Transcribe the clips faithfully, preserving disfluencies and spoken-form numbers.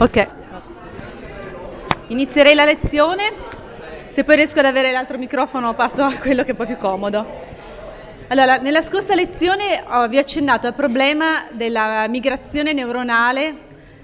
Ok, inizierei la lezione, se poi riesco ad avere l'altro microfono passo a quello che è un po' più comodo. Allora, nella scorsa lezione oh, vi ho accennato al problema della migrazione neuronale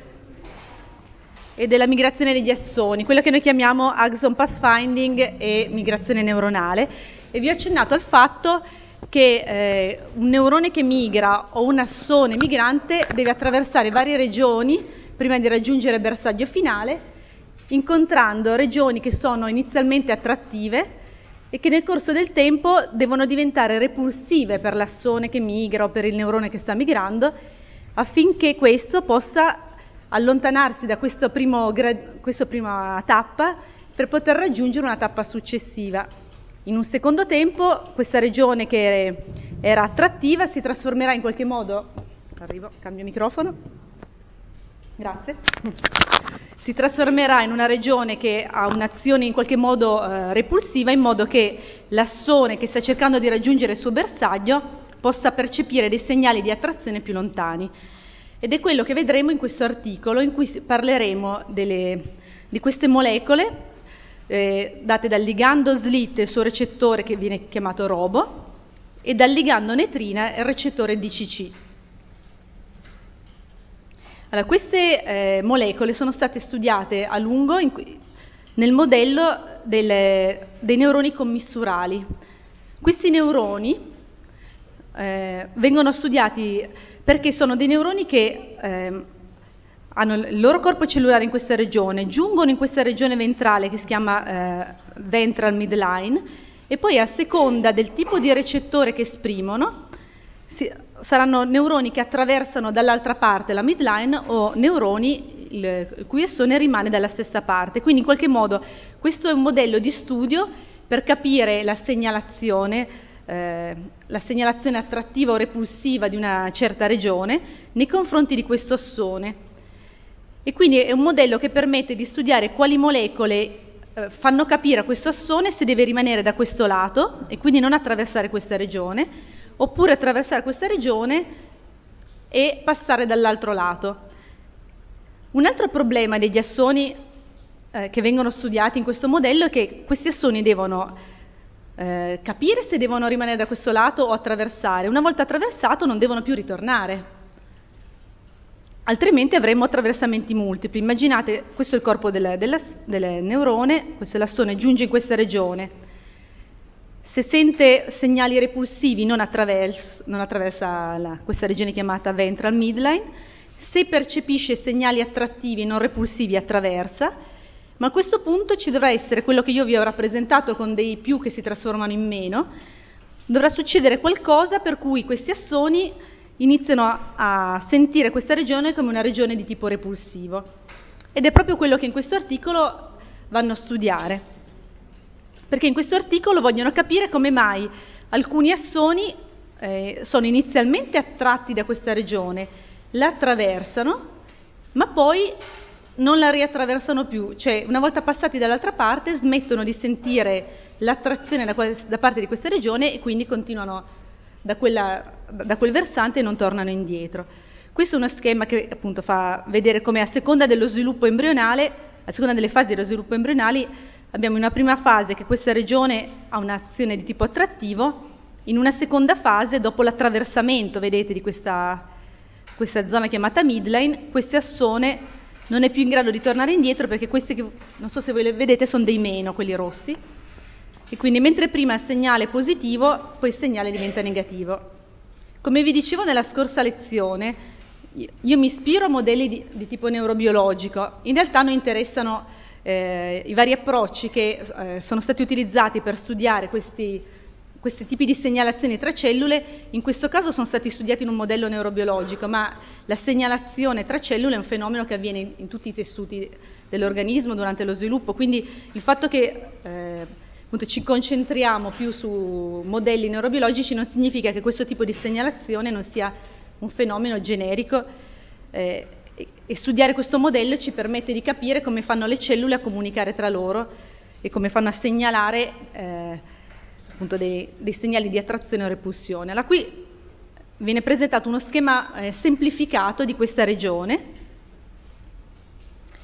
e della migrazione degli assoni, quello che noi chiamiamo axon pathfinding e migrazione neuronale, e vi ho accennato al fatto che eh, un neurone che migra o un assone migrante deve attraversare varie regioni prima di raggiungere il bersaglio finale, incontrando regioni che sono inizialmente attrattive e che nel corso del tempo devono diventare repulsive per l'assone che migra o per il neurone che sta migrando, affinché questo possa allontanarsi da questo primo, questa prima tappa per poter raggiungere una tappa successiva. In un secondo tempo questa regione che era attrattiva si trasformerà in qualche modo, arrivo, cambio microfono, grazie, si trasformerà in una regione che ha un'azione in qualche modo eh, repulsiva, in modo che l'assone che sta cercando di raggiungere il suo bersaglio possa percepire dei segnali di attrazione più lontani. Ed è quello che vedremo in questo articolo, in cui parleremo delle, di queste molecole eh, date dal ligando S L I T e il suo recettore che viene chiamato ROBO, e dal ligando netrina e il recettore D C C. Allora, queste eh, molecole sono state studiate a lungo in, nel modello delle, dei neuroni commissurali. Questi neuroni eh, vengono studiati perché sono dei neuroni che eh, hanno il loro corpo cellulare in questa regione, giungono in questa regione ventrale che si chiama eh, ventral midline, e poi a seconda del tipo di recettore che esprimono si, saranno neuroni che attraversano dall'altra parte la midline o neuroni il, il cui assone rimane dalla stessa parte. Quindi in qualche modo questo è un modello di studio per capire la segnalazione, eh, la segnalazione attrattiva o repulsiva di una certa regione nei confronti di questo assone. E quindi è un modello che permette di studiare quali molecole eh, fanno capire a questo assone se deve rimanere da questo lato e quindi non attraversare questa regione, oppure attraversare questa regione e passare dall'altro lato. Un altro problema degli assoni eh, che vengono studiati in questo modello è che questi assoni devono eh, capire se devono rimanere da questo lato o attraversare. Una volta attraversato non devono più ritornare, altrimenti avremo attraversamenti multipli. Immaginate, questo è il corpo del, del, del neurone, questo è l'assone, giunge in questa regione. Se sente segnali repulsivi non, attraversa, non attraversa la, questa regione chiamata ventral midline, se percepisce segnali attrattivi e non repulsivi attraversa, ma a questo punto ci dovrà essere quello che io vi ho rappresentato con dei più che si trasformano in meno, dovrà succedere qualcosa per cui questi assoni iniziano a, a sentire questa regione come una regione di tipo repulsivo. Ed è proprio quello che in questo articolo vanno a studiare. Perché in questo articolo vogliono capire come mai alcuni assoni eh, sono inizialmente attratti da questa regione, la attraversano, ma poi non la riattraversano più, cioè una volta passati dall'altra parte smettono di sentire l'attrazione da, da parte di questa regione e quindi continuano da, quella, da quel versante e non tornano indietro. Questo è uno schema che appunto fa vedere come a seconda dello sviluppo embrionale, a seconda delle fasi dello sviluppo embrionali, abbiamo una prima fase che questa regione ha un'azione di tipo attrattivo, in una seconda fase, dopo l'attraversamento, vedete, di questa, questa zona chiamata midline, questo assone non è più in grado di tornare indietro perché questi che, non so se voi le vedete, sono dei meno, quelli rossi, e quindi mentre prima il segnale è positivo, poi il segnale diventa negativo. Come vi dicevo nella scorsa lezione, io mi ispiro a modelli di, di tipo neurobiologico, in realtà noi interessano Eh, i vari approcci che eh, sono stati utilizzati per studiare questi, questi tipi di segnalazioni tra cellule. In questo caso sono stati studiati in un modello neurobiologico, ma la segnalazione tra cellule è un fenomeno che avviene in, in tutti i tessuti dell'organismo durante lo sviluppo, quindi il fatto che eh, appunto ci concentriamo più su modelli neurobiologici non significa che questo tipo di segnalazione non sia un fenomeno generico, eh, e studiare questo modello ci permette di capire come fanno le cellule a comunicare tra loro e come fanno a segnalare eh, appunto dei, dei segnali di attrazione o repulsione. Allora, qui viene presentato uno schema eh, semplificato di questa regione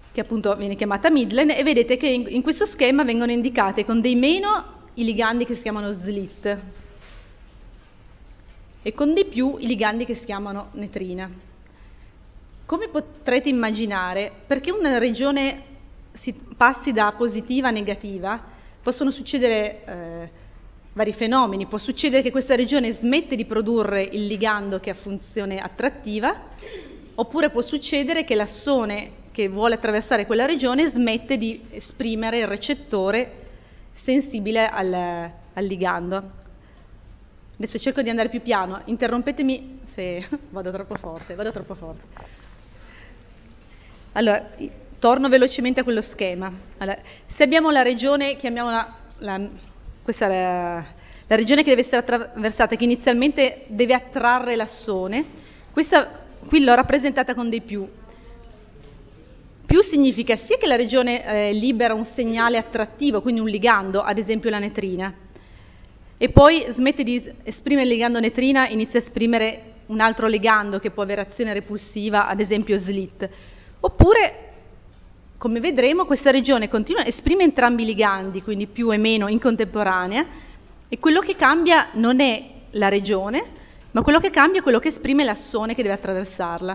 che appunto viene chiamata midline, e vedete che in, in questo schema vengono indicate con dei meno i ligandi che si chiamano slit e con dei più i ligandi che si chiamano netrina. Come potrete immaginare, perché una regione si passi da positiva a negativa, possono succedere eh, vari fenomeni. Può succedere che questa regione smette di produrre il ligando che ha funzione attrattiva, oppure può succedere che l'assone che vuole attraversare quella regione smette di esprimere il recettore sensibile al, al ligando. Adesso cerco di andare più piano, interrompetemi se vado troppo forte, vado troppo forte. Allora, torno velocemente a quello schema. Allora, se abbiamo la regione, chiamiamola, la, questa è la, la regione che deve essere attraversata, che inizialmente deve attrarre l'assone, questa qui l'ho rappresentata con dei più. Più significa sia che la regione eh, libera un segnale attrattivo, quindi un ligando, ad esempio la netrina, e poi smette di esprimere il ligando netrina, inizia a esprimere un altro ligando che può avere azione repulsiva, ad esempio slit. Oppure, come vedremo, questa regione continua, esprime entrambi i ligandi, quindi più e meno in contemporanea, e quello che cambia non è la regione, ma quello che cambia è quello che esprime l'assone che deve attraversarla.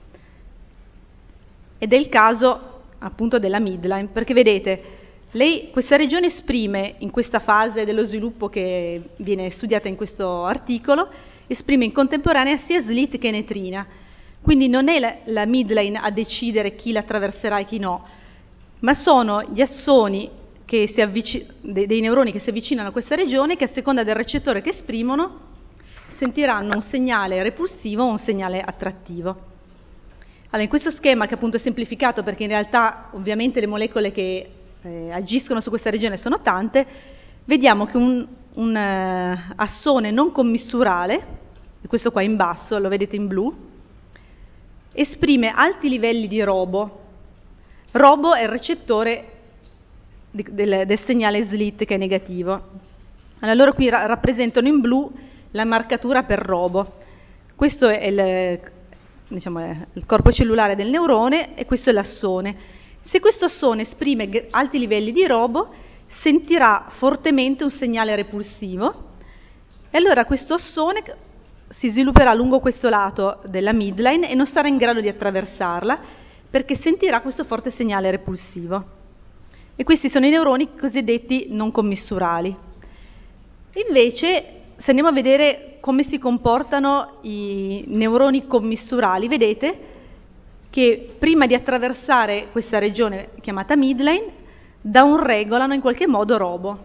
Ed è il caso appunto della midline, perché vedete, lei, questa regione esprime in questa fase dello sviluppo che viene studiata in questo articolo, esprime in contemporanea sia slit che netrina. Quindi non è la, la midline a decidere chi la attraverserà e chi no, ma sono gli assoni che si avvic- dei, dei neuroni che si avvicinano a questa regione che a seconda del recettore che esprimono sentiranno un segnale repulsivo o un segnale attrattivo. Allora, in questo schema, che appunto è semplificato perché in realtà ovviamente le molecole che eh, agiscono su questa regione sono tante, vediamo che un, un uh, assone non commissurale, questo qua in basso, lo vedete in blu, esprime alti livelli di robo. Robo è il recettore di, del, del segnale slit che è negativo. Allora loro qui ra- rappresentano in blu la marcatura per robo. Questo è il, diciamo, è il corpo cellulare del neurone e questo è l'assone. Se questo assone esprime g- alti livelli di robo, sentirà fortemente un segnale repulsivo e allora questo assone si svilupperà lungo questo lato della midline e non sarà in grado di attraversarla perché sentirà questo forte segnale repulsivo. E questi sono i neuroni cosiddetti non commissurali. Invece, se andiamo a vedere come si comportano i neuroni commissurali, vedete che prima di attraversare questa regione chiamata midline, da un regolano in qualche modo robo.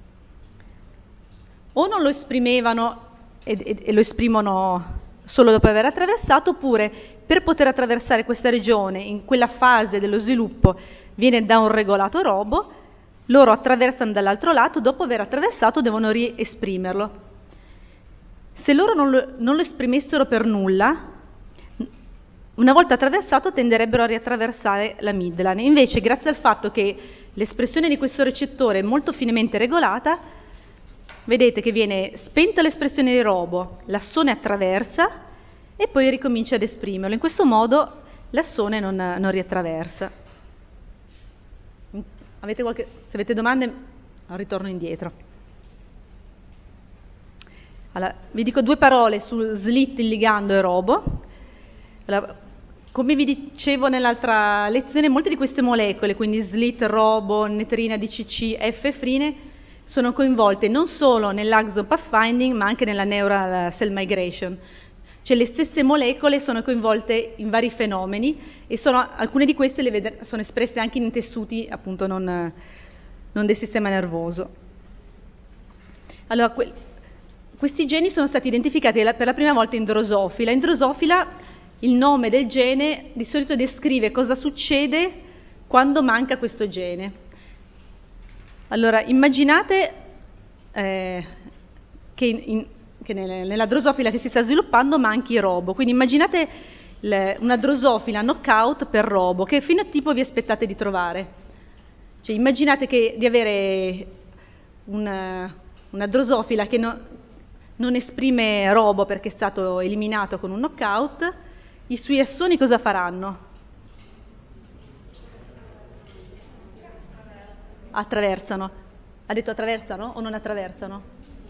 O non lo esprimevano e, e, e lo esprimono solo dopo aver attraversato, oppure per poter attraversare questa regione in quella fase dello sviluppo viene da un regolato robo, loro attraversano dall'altro lato, dopo aver attraversato devono riesprimerlo. Se loro non lo, non lo esprimessero per nulla, una volta attraversato tenderebbero a riattraversare la midline. Invece, grazie al fatto che l'espressione di questo recettore è molto finemente regolata, vedete che viene spenta l'espressione di robo, l'assone attraversa e poi ricomincia ad esprimerlo. In questo modo l'assone non, non riattraversa. Avete qualche, se avete domande, ritorno indietro. Allora, vi dico due parole su slit, il ligando e robo. Allora, come vi dicevo nell'altra lezione, molte di queste molecole, quindi slit, robo, netrina, D C C, F e frine, sono coinvolte non solo nell'axon pathfinding, ma anche nella neural cell migration. Cioè le stesse molecole sono coinvolte in vari fenomeni e sono, alcune di queste le ved- sono espresse anche in tessuti appunto non, non del sistema nervoso. Allora, que- questi geni sono stati identificati la- per la prima volta in Drosophila. In Drosophila il nome del gene di solito descrive cosa succede quando manca questo gene. Allora, immaginate eh, che, in, in, che nelle, nella drosofila che si sta sviluppando manchi robo, quindi immaginate le, una drosofila knockout per robo, che fenotipo vi aspettate di trovare? Cioè, immaginate che, di avere una, una drosofila che no, non esprime robo perché è stato eliminato con un knockout, i suoi assoni cosa faranno? attraversano? Ha detto attraversano o non attraversano?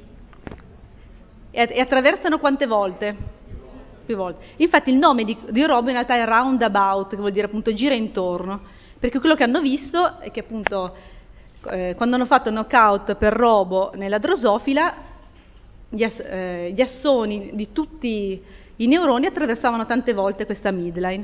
E, e attraversano quante volte? Più volte. Infatti il nome di, di robo in realtà è roundabout, che vuol dire appunto gira intorno, perché quello che hanno visto è che appunto eh, quando hanno fatto knockout per robo nella drosofila, gli, ass- eh, gli assoni di tutti i neuroni attraversavano tante volte questa midline.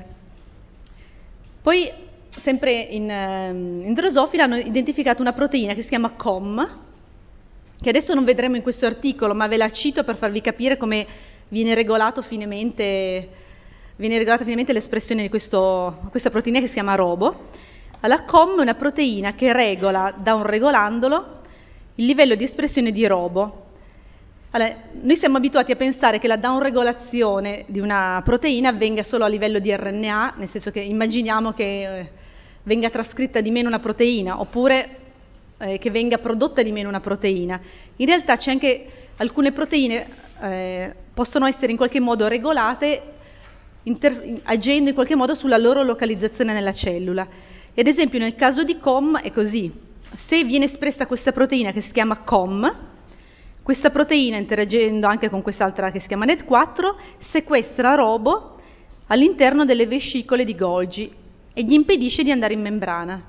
Poi, sempre in, in drosofila, hanno identificato una proteina che si chiama C O M, che adesso non vedremo in questo articolo, ma ve la cito per farvi capire come viene regolato finemente, viene regolata finemente l'espressione di questo, questa proteina che si chiama robo. La C O M è una proteina che regola, da un regolandolo, il livello di espressione di robo. Allora, noi siamo abituati a pensare che la downregolazione di una proteina avvenga solo a livello di R N A, nel senso che immaginiamo che eh, venga trascritta di meno una proteina, oppure eh, che venga prodotta di meno una proteina. In realtà c'è anche alcune proteine eh, possono essere in qualche modo regolate inter- agendo in qualche modo sulla loro localizzazione nella cellula. E ad esempio nel caso di C O M è così: se viene espressa questa proteina che si chiama C O M, questa proteina, interagendo anche con quest'altra che si chiama N E T quattro, sequestra robo all'interno delle vescicole di Golgi e gli impedisce di andare in membrana.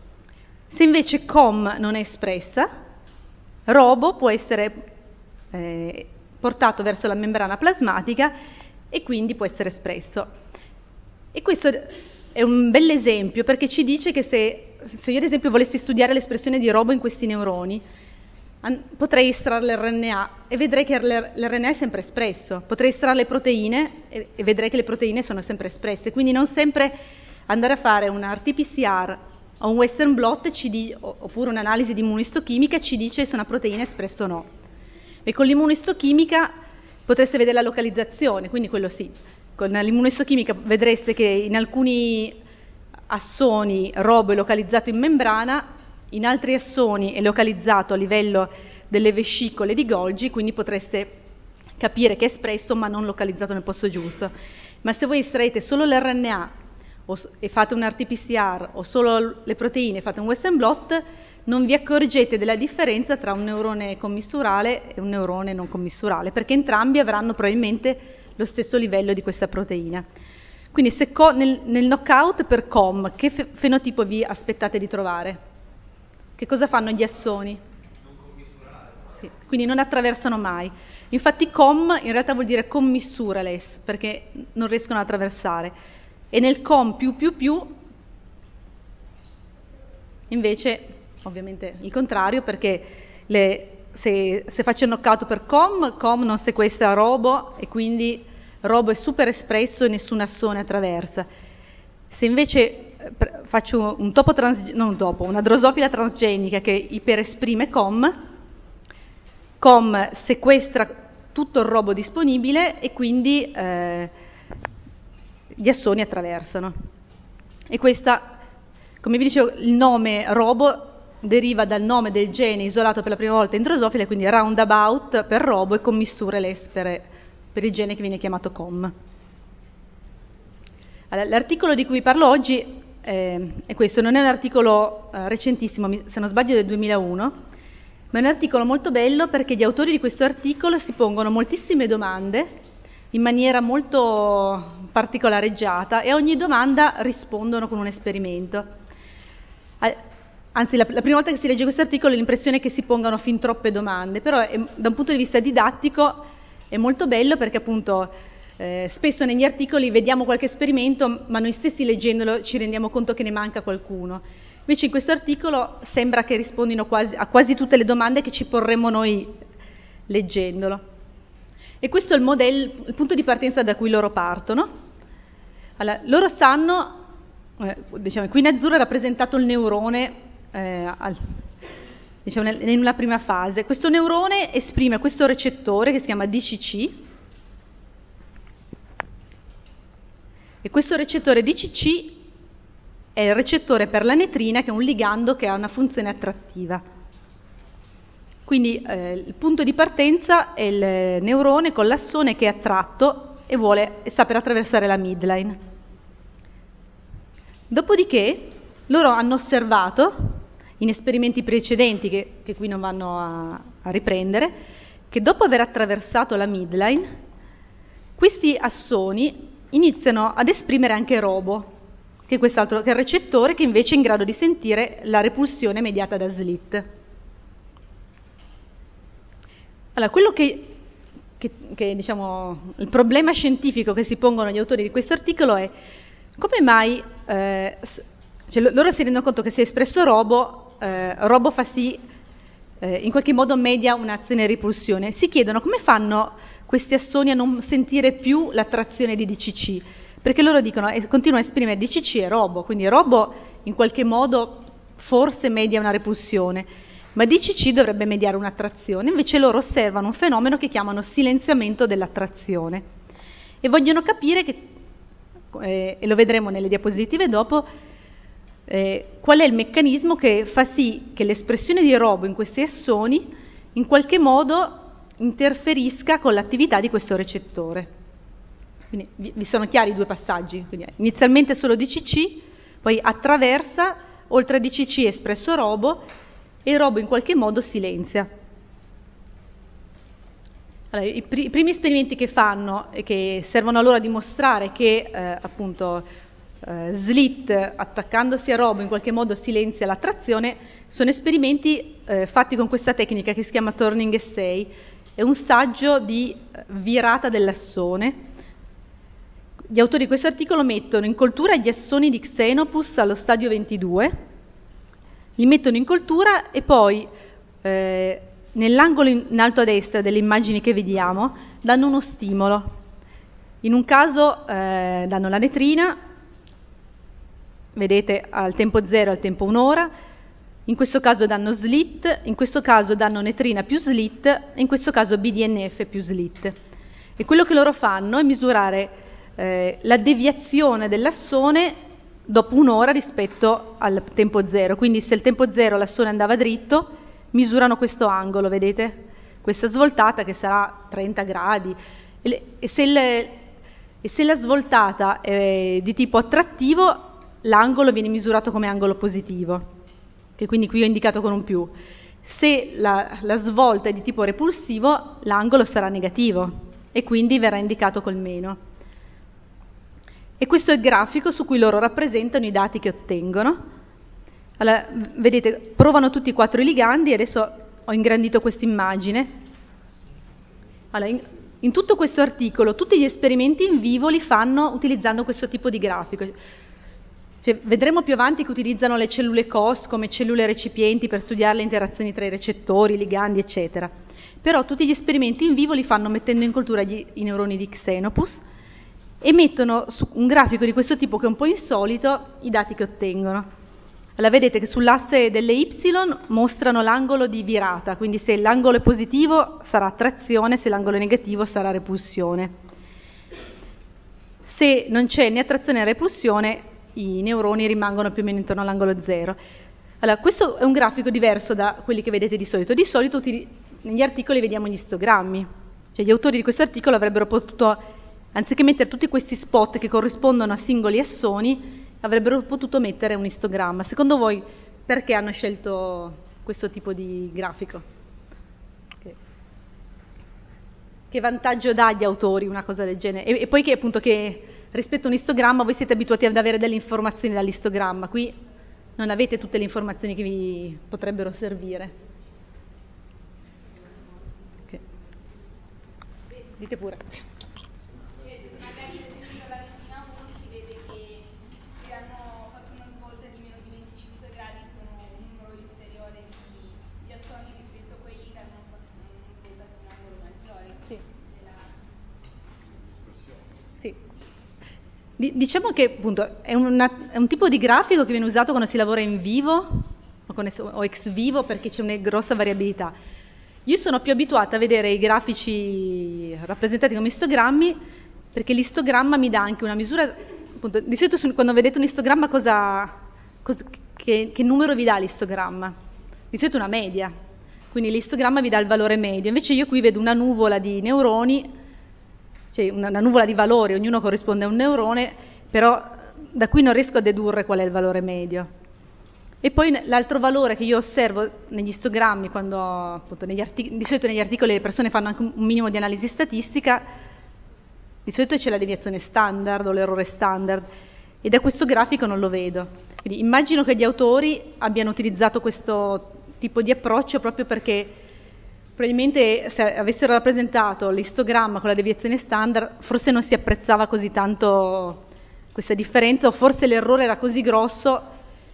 Se invece C O M non è espressa, robo può essere eh, portato verso la membrana plasmatica e quindi può essere espresso. E questo è un bell'esempio perché ci dice che se, se io ad esempio volessi studiare l'espressione di robo in questi neuroni, potrei estrarre l'R N A e vedrei che l'R N A è sempre espresso, potrei estrarre le proteine e, e vedrei che le proteine sono sempre espresse, quindi non sempre andare a fare un R T P C R o un Western blot ci di, oppure un'analisi di immunistochimica ci dice se una proteina è espressa o no. E con l'immunistochimica potreste vedere la localizzazione, quindi quello sì. Con l'immunistochimica vedreste che in alcuni assoni robo è localizzato in membrana, in altri assoni è localizzato a livello delle vescicole di Golgi, quindi potreste capire che è espresso ma non localizzato nel posto giusto. Ma se voi estraete solo l'R N A o, e fate un R T P C R o solo le proteine e fate un Western blot, non vi accorgete della differenza tra un neurone commissurale e un neurone non commissurale, perché entrambi avranno probabilmente lo stesso livello di questa proteina. Quindi se co- nel, nel knockout per C O M, che fe- fenotipo vi aspettate di trovare? Che cosa fanno gli assoni? Non commissurale. Sì, quindi non attraversano mai. Infatti C O M in realtà vuol dire commissureless, perché non riescono ad attraversare. E nel C O M più più più, invece, ovviamente il contrario, perché le, se, se faccio il knockout per C O M, C O M non sequestra robo e quindi robo è super espresso e nessun assone attraversa. Se invece faccio un topo trans, non un topo, una drosofila transgenica che iperesprime C O M, C O M sequestra tutto il robo disponibile e quindi eh, gli assoni attraversano. E questa, come vi dicevo, il nome robo deriva dal nome del gene isolato per la prima volta in drosofila, quindi roundabout per robo e commissureless per, per il gene che viene chiamato C O M. Allora, l'articolo di cui vi parlo oggi eh, è questo, non è un articolo eh, recentissimo, se non sbaglio del duemilauno, ma è un articolo molto bello perché gli autori di questo articolo si pongono moltissime domande in maniera molto particolareggiata e a ogni domanda rispondono con un esperimento. Anzi, la, la prima volta che si legge questo articolo l'impressione è che si pongano fin troppe domande, però è, da un punto di vista didattico è molto bello perché appunto Eh, spesso negli articoli vediamo qualche esperimento, ma noi stessi leggendolo ci rendiamo conto che ne manca qualcuno. Invece in questo articolo sembra che rispondino quasi, a quasi tutte le domande che ci porremmo noi leggendolo. E questo è il modello, il punto di partenza da cui loro partono. Allora, loro sanno, eh, diciamo, qui in azzurro è rappresentato il neurone, eh, al, diciamo, in una prima fase. Questo neurone esprime questo recettore che si chiama D C C. E questo recettore D C C è il recettore per la netrina, che è un ligando che ha una funzione attrattiva. Quindi eh, il punto di partenza è il neurone con l'assone che è attratto e, vuole, e sta per attraversare la midline. Dopodiché loro hanno osservato in esperimenti precedenti, che, che qui non vanno a, a riprendere, che dopo aver attraversato la midline, questi assoni iniziano ad esprimere anche robo, che è quest'altro, che è il recettore che invece è in grado di sentire la repulsione mediata da slit. Allora, quello che, che, che diciamo, il problema scientifico che si pongono gli autori di questo articolo è come mai, eh, cioè loro si rendono conto che se è espresso robo, eh, robo fa sì, eh, in qualche modo media un'azione di repulsione. Si chiedono come fanno questi assoni a non sentire più l'attrazione di D C C, perché loro dicono, eh, continuano a esprimere D C C e robo, quindi robo in qualche modo forse media una repulsione, ma D C C dovrebbe mediare un'attrazione, invece loro osservano un fenomeno che chiamano silenziamento dell'attrazione e vogliono capire, che, eh, e lo vedremo nelle diapositive dopo, eh, qual è il meccanismo che fa sì che l'espressione di robo in questi assoni in qualche modo interferisca con l'attività di questo recettore. Quindi vi sono chiari i due passaggi? Quindi, inizialmente solo D C C, poi attraversa, oltre a D C C espresso robo, e il robo in qualche modo silenzia. Allora, i, pr- i primi esperimenti che fanno e che servono a loro a dimostrare che eh, appunto eh, slit attaccandosi a robo in qualche modo silenzia l'attrazione sono esperimenti eh, fatti con questa tecnica che si chiama turning assay. È un saggio di virata dell'assone. Gli autori di questo articolo mettono in coltura gli assoni di Xenopus allo stadio ventidue, li mettono in coltura e poi eh, nell'angolo in alto a destra delle immagini che vediamo danno uno stimolo. In un caso eh, danno la netrina, vedete, al tempo zero, al tempo un'ora, in questo caso danno slit, in questo caso danno netrina più slit, e in questo caso B D N F più slit. E quello che loro fanno è misurare eh, la deviazione dell'assone dopo un'ora rispetto al tempo zero. Quindi se il tempo zero l'assone andava dritto, misurano questo angolo, vedete? Questa svoltata che sarà trenta gradi. E, le, e, se, le, e se la svoltata è di tipo attrattivo, l'angolo viene misurato come angolo positivo, che quindi qui ho indicato con un più. Se la, la svolta è di tipo repulsivo, l'angolo sarà negativo e quindi verrà indicato col meno. E questo è il grafico su cui loro rappresentano i dati che ottengono. Allora, vedete, provano tutti e quattro i ligandi, e adesso ho ingrandito questa immagine. Allora, in, in tutto questo articolo, tutti gli esperimenti in vivo li fanno utilizzando questo tipo di grafico. Cioè, vedremo più avanti che utilizzano le cellule C O S come cellule recipienti per studiare le interazioni tra i recettori, i ligandi, eccetera. Però tutti gli esperimenti in vivo li fanno mettendo in coltura gli, i neuroni di Xenopus e mettono su un grafico di questo tipo, che è un po' insolito, i dati che ottengono. Allora, vedete che sull'asse delle Y mostrano l'angolo di virata, quindi se l'angolo è positivo sarà attrazione, se l'angolo è negativo sarà repulsione. Se non c'è né attrazione né repulsione, i neuroni rimangono più o meno intorno all'angolo zero. Allora, questo è un grafico diverso da quelli che vedete di solito. Di solito negli articoli vediamo gli istogrammi. Cioè, gli autori di questo articolo avrebbero potuto, anziché mettere tutti questi spot che corrispondono a singoli assoni, avrebbero potuto mettere un istogramma. Secondo voi perché hanno scelto questo tipo di grafico? Che, che vantaggio dà agli autori una cosa del genere? E, e poi che appunto che rispetto a un istogramma voi siete abituati ad avere delle informazioni dall'istogramma, qui non avete tutte le informazioni che vi potrebbero servire. Okay. Dite pure. Diciamo che appunto è, una, è un tipo di grafico che viene usato quando si lavora in vivo o, con, o ex vivo, perché c'è una grossa variabilità. Io sono più abituata a vedere i grafici rappresentati come istogrammi, perché l'istogramma mi dà anche una misura, appunto, di solito quando vedete un istogramma cosa, cosa, che, che numero vi dà l'istogramma? Di solito una media, quindi l'istogramma vi dà il valore medio, invece io qui vedo una nuvola di neuroni, cioè una, una nuvola di valori, ognuno corrisponde a un neurone, però da qui non riesco a dedurre qual è il valore medio. E poi l'altro valore che io osservo negli istogrammi, quando appunto negli artic- di solito negli articoli le persone fanno anche un minimo di analisi statistica, di solito c'è la deviazione standard o l'errore standard, e da questo grafico non lo vedo. Quindi immagino che gli autori abbiano utilizzato questo tipo di approccio proprio perché probabilmente se avessero rappresentato l'istogramma con la deviazione standard forse non si apprezzava così tanto questa differenza, o forse l'errore era così grosso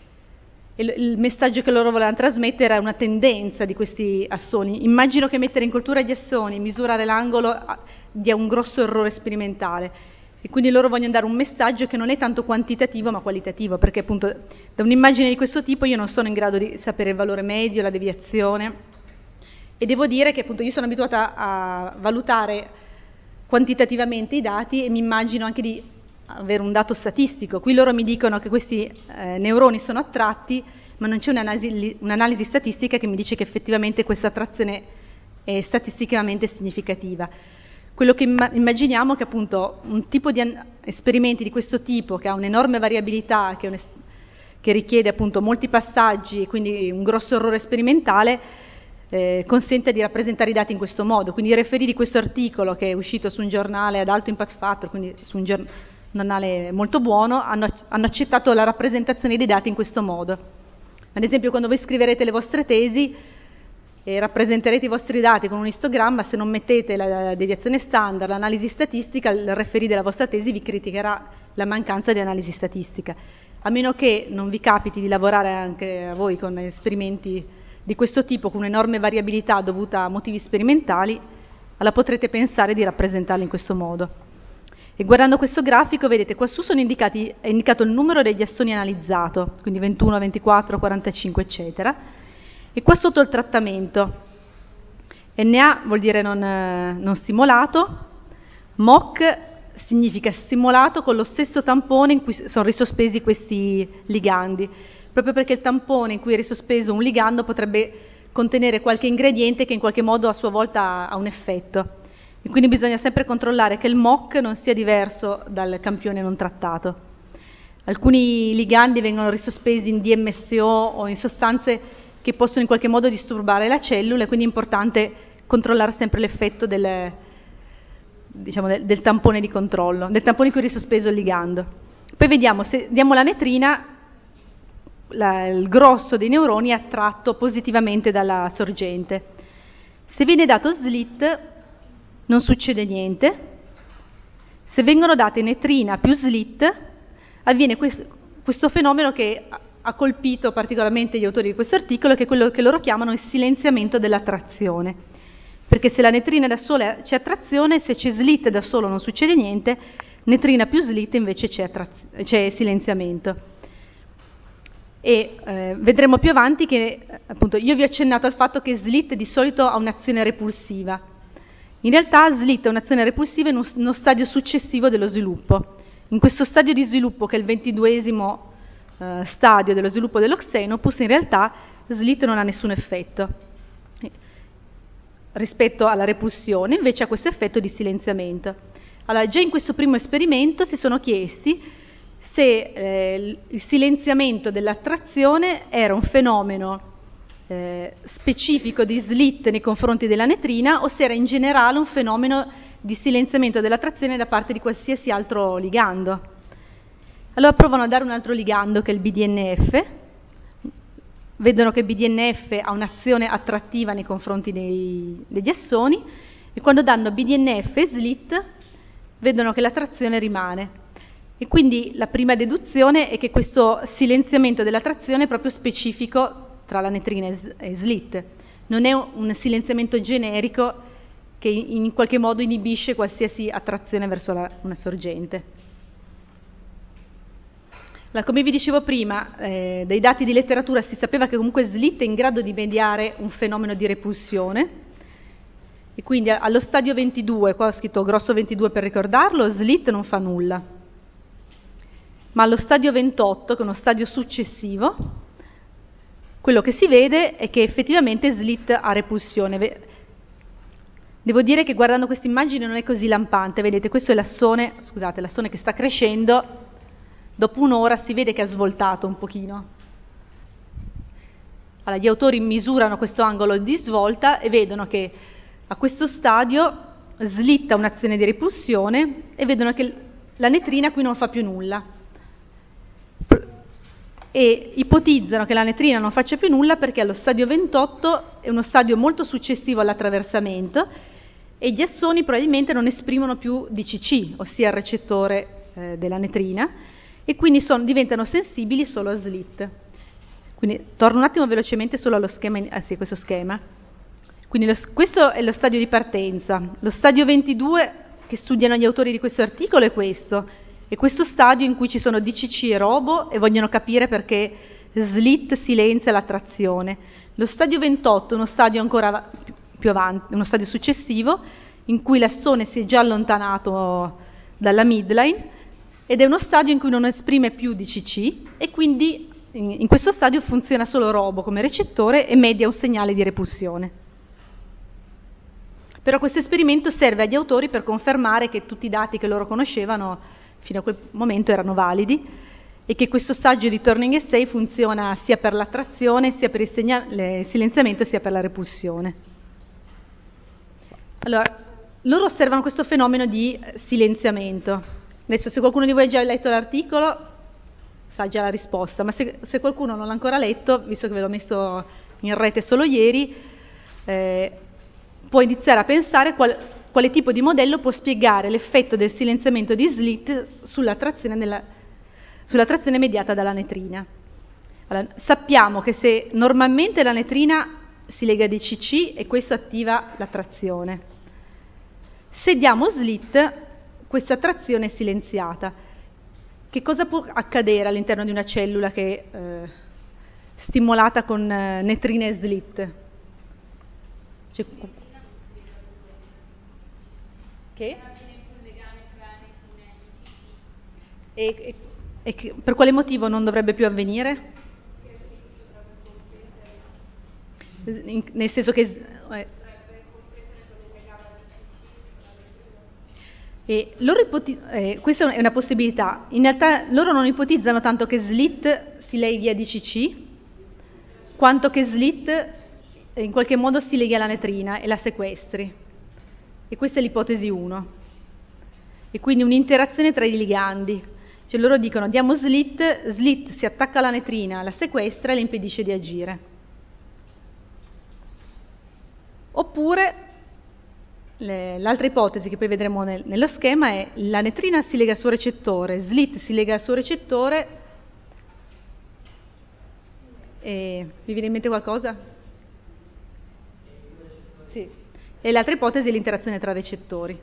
e il messaggio che loro volevano trasmettere era una tendenza di questi assoni. Immagino che mettere in coltura gli assoni, misurare l'angolo, dia un grosso errore sperimentale, e quindi loro vogliono dare un messaggio che non è tanto quantitativo ma qualitativo, perché appunto da un'immagine di questo tipo io non sono in grado di sapere il valore medio, la deviazione, e devo dire che appunto io sono abituata a valutare quantitativamente i dati e mi immagino anche di avere un dato statistico. Qui loro mi dicono che questi eh, neuroni sono attratti, ma non c'è un'analisi, un'analisi statistica che mi dice che effettivamente questa attrazione è statisticamente significativa. Quello che immaginiamo è che appunto un tipo di an- esperimenti di questo tipo, che ha un'enorme variabilità, che, un es- che richiede appunto molti passaggi e quindi un grosso errore sperimentale, eh, consente di rappresentare i dati in questo modo. Quindi i referì di questo articolo, che è uscito su un giornale ad alto impact factor, quindi su un giornale giornale molto buono, hanno, hanno accettato la rappresentazione dei dati in questo modo. Ad esempio, quando voi scriverete le vostre tesi e rappresenterete i vostri dati con un istogramma, se non mettete la deviazione standard, l'analisi statistica, il referì della vostra tesi vi criticherà la mancanza di analisi statistica. A meno che non vi capiti di lavorare anche a voi con esperimenti di questo tipo, con un'enorme variabilità dovuta a motivi sperimentali, allora potrete pensare di rappresentarli in questo modo. E guardando questo grafico, vedete, qua su sono indicati, è indicato il numero degli assoni analizzato, quindi ventuno, ventiquattro, quarantacinque, eccetera, e qua sotto il trattamento. N A vuol dire non, non stimolato, M O C significa stimolato con lo stesso tampone in cui sono risospesi questi ligandi, proprio perché il tampone in cui è risospeso un ligando potrebbe contenere qualche ingrediente che in qualche modo a sua volta ha un effetto. E quindi bisogna sempre controllare che il M O C non sia diverso dal campione non trattato. Alcuni ligandi vengono risospesi in D M S O o in sostanze che possono in qualche modo disturbare la cellula, quindi è importante controllare sempre l'effetto del, diciamo, del, del tampone di controllo, del tampone in cui è risospeso il ligando. Poi vediamo, se diamo la netrina, la, il grosso dei neuroni è attratto positivamente dalla sorgente. Se viene dato S L I T non succede niente. Se vengono date netrina più S L I T, avviene questo, questo fenomeno che ha colpito particolarmente gli autori di questo articolo, che è quello che loro chiamano il silenziamento dell'attrazione. Perché se la netrina da sola c'è attrazione, se c'è S L I T da solo non succede niente, netrina più S L I T invece c'è, attraz- c'è silenziamento. E eh, vedremo più avanti che, appunto, io vi ho accennato al fatto che S L I T di solito ha un'azione repulsiva. In realtà S L I T è un'azione repulsiva in uno stadio successivo dello sviluppo. In questo stadio di sviluppo, che è il ventiduesimo eh, stadio dello sviluppo dello Xenopus, in realtà S L I T non ha nessun effetto rispetto alla repulsione, invece ha questo effetto di silenziamento. Allora, già in questo primo esperimento si sono chiesti se eh, il silenziamento dell'attrazione era un fenomeno Eh, specifico di S L I T nei confronti della netrina o se era in generale un fenomeno di silenziamento dell'attrazione da parte di qualsiasi altro ligando. Allora provano a dare un altro ligando che è il B D N F, vedono che il B D N F ha un'azione attrattiva nei confronti dei, degli assoni, e quando danno B D N F e S L I T vedono che l'attrazione rimane. E quindi la prima deduzione è che questo silenziamento dell'attrazione è proprio specifico tra la netrina e S L I T, non è un silenziamento generico che in qualche modo inibisce qualsiasi attrazione verso la, una sorgente. Allora, come vi dicevo prima, eh, dai dati di letteratura si sapeva che comunque S L I T è in grado di mediare un fenomeno di repulsione, e quindi allo stadio ventidue, qua ho scritto grosso ventidue per ricordarlo, S L I T non fa nulla. Ma allo stadio ventotto, che è uno stadio successivo, quello che si vede è che effettivamente S L I T ha repulsione. Devo dire che guardando questa immagine non è così lampante, vedete, questo è l'assone, scusate, l'assone che sta crescendo, dopo un'ora si vede che ha svoltato un pochino. Allora, gli autori misurano questo angolo di svolta e vedono che a questo stadio slitta un'azione di repulsione e vedono che la netrina qui non fa più nulla. E ipotizzano che la netrina non faccia più nulla perché allo stadio ventotto è uno stadio molto successivo all'attraversamento e gli assoni probabilmente non esprimono più D C C, ossia il recettore eh, della netrina, e quindi sono, diventano sensibili solo a slit. Quindi torno un attimo velocemente solo allo schema, ah sì, questo schema. Quindi lo, questo è lo stadio di partenza. Lo stadio ventidue che studiano gli autori di questo articolo è questo. È questo stadio in cui ci sono D C C e robo e vogliono capire perché slit silenzia l'attrazione. Lo stadio ventotto è uno stadio ancora più avanti, uno stadio successivo, in cui l'assone si è già allontanato dalla midline ed è uno stadio in cui non esprime più D C C e quindi in, in questo stadio funziona solo robo come recettore e media un segnale di repulsione. Però questo esperimento serve agli autori per confermare che tutti i dati che loro conoscevano fino a quel momento erano validi e che questo saggio di Turning Assay funziona sia per l'attrazione, sia per il, segna- il silenziamento, sia per la repulsione. Allora, loro osservano questo fenomeno di silenziamento. Adesso se qualcuno di voi ha già letto l'articolo sa già la risposta, ma se, se qualcuno non l'ha ancora letto, visto che ve l'ho messo in rete solo ieri, eh, può iniziare a pensare qual, quale tipo di modello può spiegare l'effetto del silenziamento di slit sulla trazione, della, sulla trazione mediata dalla netrina. Allora, sappiamo che se normalmente la netrina si lega a D C C e questo attiva la trazione. Se diamo slit, questa trazione è silenziata. Che cosa può accadere all'interno di una cellula che è eh, stimolata con eh, netrina e slit? Cioè, che? E, e, e che, per quale motivo non dovrebbe più avvenire? In, nel senso che eh, e loro ipoti- eh, questa è una possibilità. In realtà loro non ipotizzano tanto che slit si leghi a D C C quanto che slit eh, in qualche modo si leghi alla netrina e la sequestri. E questa è l'ipotesi uno. E quindi un'interazione tra i ligandi. Cioè loro dicono diamo slit, slit si attacca alla netrina, la sequestra e le impedisce di agire. Oppure le, l'altra ipotesi che poi vedremo nel, nello schema è la netrina si lega al suo recettore, slit si lega al suo recettore e vi viene in mente qualcosa? Sì. E l'altra ipotesi è l'interazione tra recettori.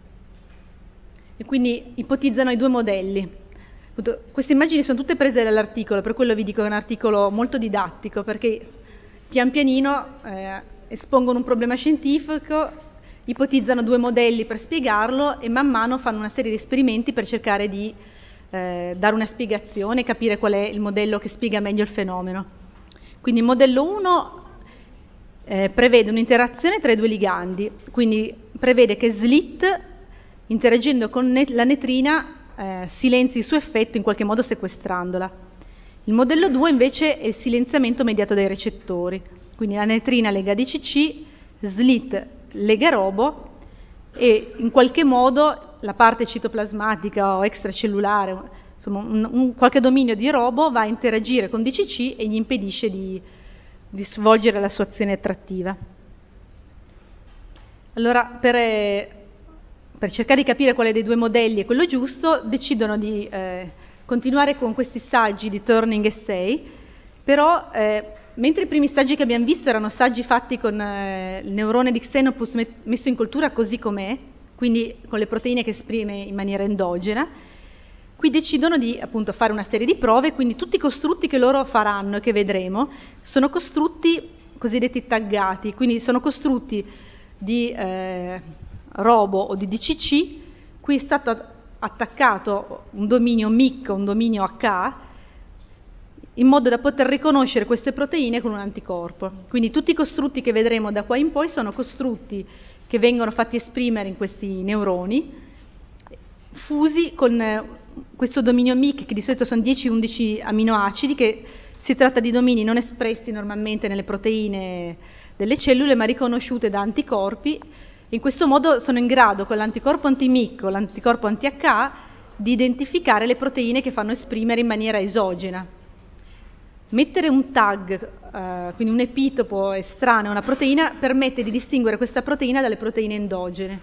E quindi ipotizzano i due modelli. Queste immagini sono tutte prese dall'articolo, per quello vi dico che è un articolo molto didattico, perché pian pianino eh, espongono un problema scientifico, ipotizzano due modelli per spiegarlo e man mano fanno una serie di esperimenti per cercare di eh, dare una spiegazione e capire qual è il modello che spiega meglio il fenomeno. Quindi il modello uno eh, prevede un'interazione tra i due ligandi, quindi prevede che slit, interagendo con net- la netrina, eh, silenzi il suo effetto in qualche modo sequestrandola. Il modello due invece è il silenziamento mediato dai recettori, quindi la netrina lega D C C, slit lega robo e in qualche modo la parte citoplasmatica o extracellulare, insomma un, un, qualche dominio di robo va a interagire con D C C e gli impedisce di, di svolgere la sua azione attrattiva. Allora, per, eh, per cercare di capire quale dei due modelli è quello giusto, decidono di eh, continuare con questi saggi di Turning Assay, però eh, mentre i primi saggi che abbiamo visto erano saggi fatti con eh, il neurone di Xenopus met- messo in coltura così com'è, quindi con le proteine che esprime in maniera endogena, qui decidono di appunto fare una serie di prove, quindi tutti i costrutti che loro faranno e che vedremo sono costrutti cosiddetti taggati, quindi sono costrutti di eh, robo o di D C C, qui è stato attaccato un dominio M I C, un dominio H, in modo da poter riconoscere queste proteine con un anticorpo. Quindi tutti i costrutti che vedremo da qua in poi sono costrutti che vengono fatti esprimere in questi neuroni, fusi con questo dominio M I C, che di solito sono dieci undici aminoacidi, che Si tratta di domini non espressi normalmente nelle proteine delle cellule, ma riconosciute da anticorpi. In questo modo sono in grado, con l'anticorpo anti-M I C o l'anticorpo anti-H A, di identificare le proteine che fanno esprimere in maniera esogena. Mettere un tag, eh, quindi un epitopo estraneo a una proteina, permette di distinguere questa proteina dalle proteine endogene.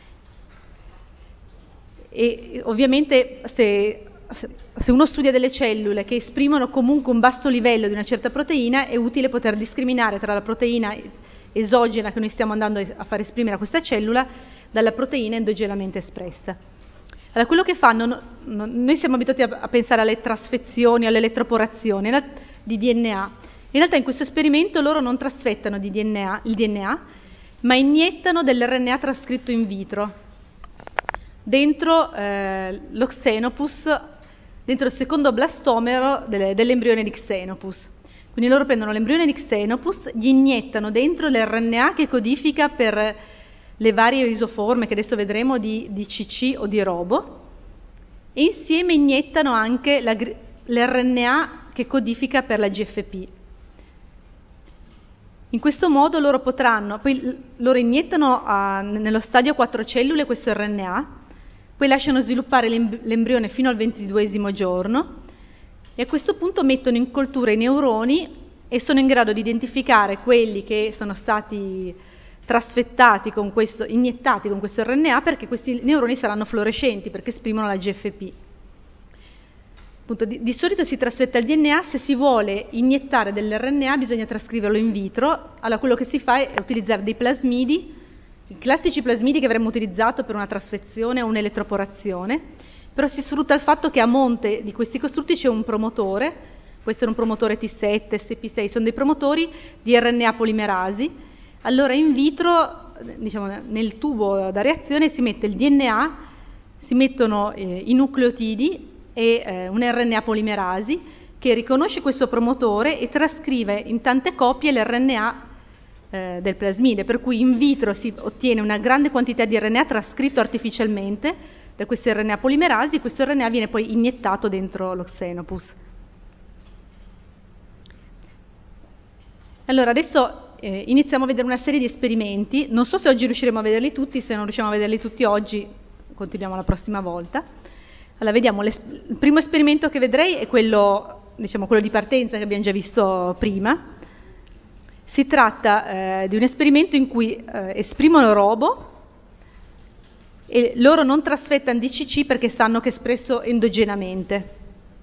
E ovviamente se, se uno studia delle cellule che esprimono comunque un basso livello di una certa proteina, è utile poter discriminare tra la proteina esogena che noi stiamo andando a far esprimere a questa cellula dalla proteina endogenamente espressa. Allora, quello che fanno, noi siamo abituati a, a pensare alle trasfezioni, all'elettroporazione di D N A. In realtà in questo esperimento loro non trasfettano di D N A, il D N A, ma iniettano dell'R N A trascritto in vitro dentro eh, lo Xenopus, dentro il secondo blastomero delle, dell'embrione di Xenopus. Quindi loro prendono l'embrione di Xenopus, gli iniettano dentro l'R N A che codifica per le varie isoforme che adesso vedremo di, di C C o di Robo, e insieme iniettano anche l'R N A che codifica per la G F P. In questo modo loro potranno, poi loro iniettano a, nello stadio quattro cellule questo R N A, poi lasciano sviluppare l'embrione fino al ventiduesimo giorno e a questo punto mettono in coltura i neuroni e sono in grado di identificare quelli che sono stati trasfettati con questo, iniettati con questo R N A, perché questi neuroni saranno fluorescenti, perché esprimono la G F P. Appunto, di, di solito si trasfetta il D N A, se si vuole iniettare dell'R N A bisogna trascriverlo in vitro. Allora quello che si fa è utilizzare dei plasmidi, i classici plasmidi che avremmo utilizzato per una trasfezione o un'elettroporazione, però si sfrutta il fatto che a monte di questi costrutti c'è un promotore, può essere un promotore T sette, S P sei, sono dei promotori di R N A polimerasi. Allora in vitro, diciamo, nel tubo da reazione si mette il D N A, si mettono eh, i nucleotidi e eh, un R N A polimerasi che riconosce questo promotore e trascrive in tante copie l'R N A eh, del plasmide, per cui in vitro si ottiene una grande quantità di R N A trascritto artificialmente da questi R N A polimerasi, e questo R N A viene poi iniettato dentro lo Xenopus. Allora adesso Eh, iniziamo a vedere una serie di esperimenti. Non so se oggi riusciremo a vederli tutti, se non riusciamo a vederli tutti oggi continuiamo la prossima volta. Allora vediamo, il primo esperimento che vedrei è quello, diciamo, quello di partenza che abbiamo già visto prima. Si tratta eh, di un esperimento in cui eh, esprimono Robo e loro non trasfettano D C C perché sanno che è espresso endogenamente.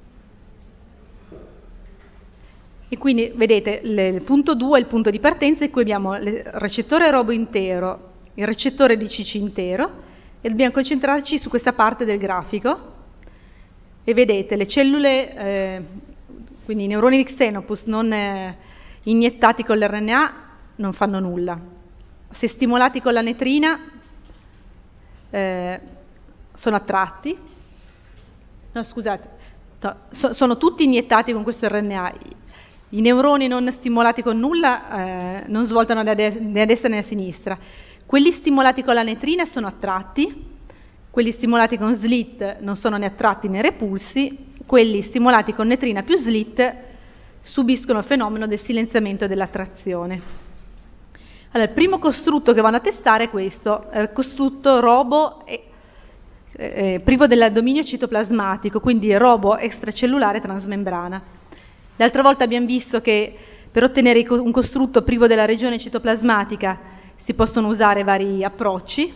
E quindi vedete il punto due è il punto di partenza, in cui abbiamo il recettore Robo intero, il recettore D C C intero, e dobbiamo concentrarci su questa parte del grafico. E vedete le cellule, eh, quindi i neuroni di Xenopus non eh, iniettati con l'R N A non fanno nulla. Se stimolati con la netrina eh, sono attratti. No, scusate, no, so, sono tutti iniettati con questo R N A. I neuroni non stimolati con nulla eh, non svoltano né a, de- né a destra né a sinistra. Quelli stimolati con la netrina sono attratti, quelli stimolati con slit non sono né attratti né repulsi, quelli stimolati con netrina più slit subiscono il fenomeno del silenziamento e dell'attrazione. Allora, il primo costrutto che vanno a testare è questo, è il costrutto Robo e, eh, privo del dominio citoplasmatico, quindi Robo extracellulare transmembrana. L'altra volta abbiamo visto che per ottenere un costrutto privo della regione citoplasmatica si possono usare vari approcci.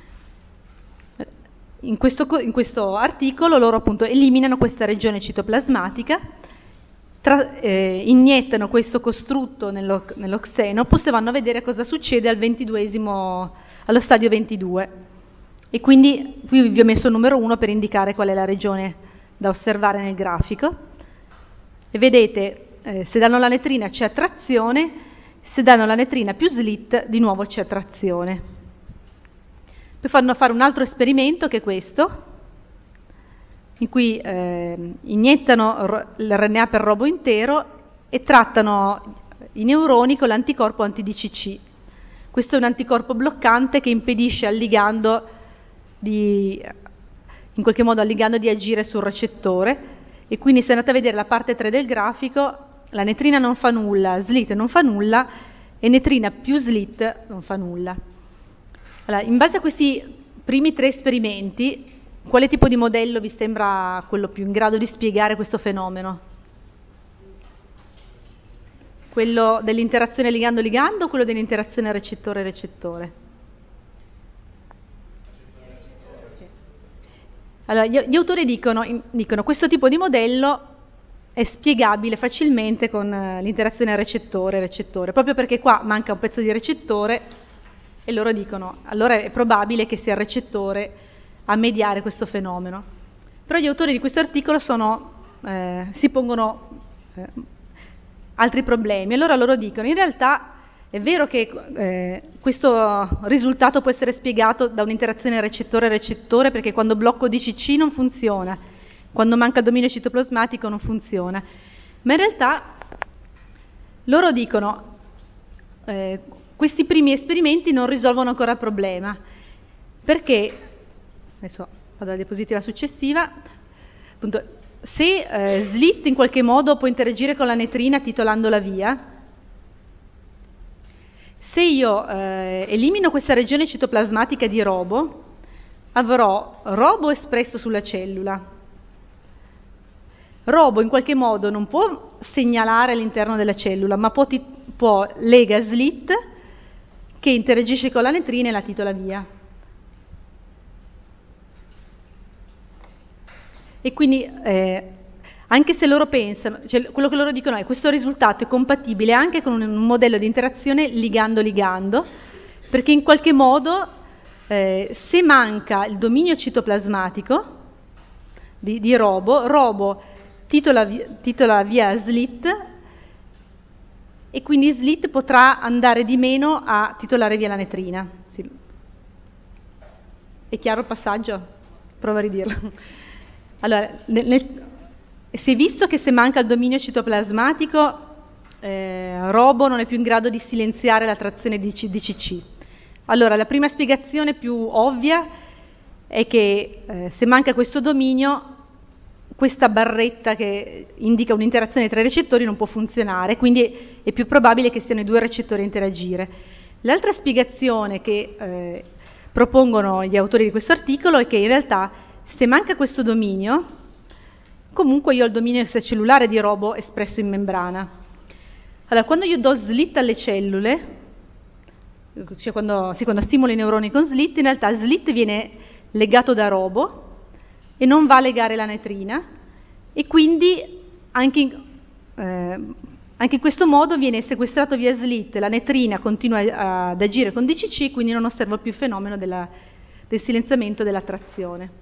In questo, in questo articolo loro appunto eliminano questa regione citoplasmatica, tra, eh, iniettano questo costrutto nello, nello Xenopus e vanno a vedere cosa succede al ventiduesimo, allo stadio ventidue. E quindi qui vi ho messo il numero uno per indicare qual è la regione da osservare nel grafico. E vedete, eh, se danno la netrina c'è attrazione, se danno la netrina più slit di nuovo c'è attrazione. Poi fanno fare un altro esperimento che è questo, in cui eh, iniettano l'R N A per Robo intero e trattano i neuroni con l'anticorpo anti-D C C. Questo è un anticorpo bloccante che impedisce al ligando di, in qualche modo al ligando di agire sul recettore. E quindi se andate a vedere la parte tre del grafico, la netrina non fa nulla, slit non fa nulla e netrina più slit non fa nulla. Allora, in base a questi primi tre esperimenti, quale tipo di modello vi sembra quello più in grado di spiegare questo fenomeno? Quello dell'interazione ligando-ligando o quello dell'interazione recettore-recettore? Allora, gli, gli autori dicono, dicono questo tipo di modello è spiegabile facilmente con uh, l'interazione recettore-recettore, proprio perché qua manca un pezzo di recettore e loro dicono allora è probabile che sia il recettore a mediare questo fenomeno. Però gli autori di questo articolo sono, eh, si pongono eh, altri problemi. Allora loro dicono in realtà è vero che eh, questo risultato può essere spiegato da un'interazione recettore-recettore perché quando blocco D C C non funziona, quando manca il dominio citoplasmatico non funziona, ma in realtà loro dicono eh, questi primi esperimenti non risolvono ancora il problema, perché, adesso vado alla diapositiva successiva, appunto, se eh, slit in qualche modo può interagire con la netrina titolandola via, se io eh, elimino questa regione citoplasmatica di robo, avrò robo espresso sulla cellula. Robo in qualche modo non può segnalare all'interno della cellula, ma può, ti- può lega slit che interagisce con la netrina e la titola via. E quindi eh, anche se loro pensano, cioè quello che loro dicono è che questo risultato è compatibile anche con un, un modello di interazione ligando-ligando, perché in qualche modo eh, se manca il dominio citoplasmatico di, di robo, robo titola, titola via slit e quindi slit potrà andare di meno a titolare via la netrina. Sì. È chiaro il passaggio? Prova a ridirlo. Allora, nel, nel, si è visto che se manca il dominio citoplasmatico, eh, robo non è più in grado di silenziare la trazione di D C C. Allora, la prima spiegazione più ovvia è che eh, se manca questo dominio, questa barretta che indica un'interazione tra i recettori non può funzionare, quindi è più probabile che siano i due recettori a interagire. L'altra spiegazione che eh, propongono gli autori di questo articolo è che in realtà se manca questo dominio, comunque io ho il dominio extracellulare di robo espresso in membrana. Allora, quando io do slit alle cellule, cioè quando, sì, quando stimolo i neuroni con slit, in realtà slit viene legato da robo e non va a legare la netrina e quindi anche in, eh, anche in questo modo viene sequestrato via slit, la netrina continua a, ad agire con D C C, quindi non osservo più il fenomeno della, del silenziamento della trazione.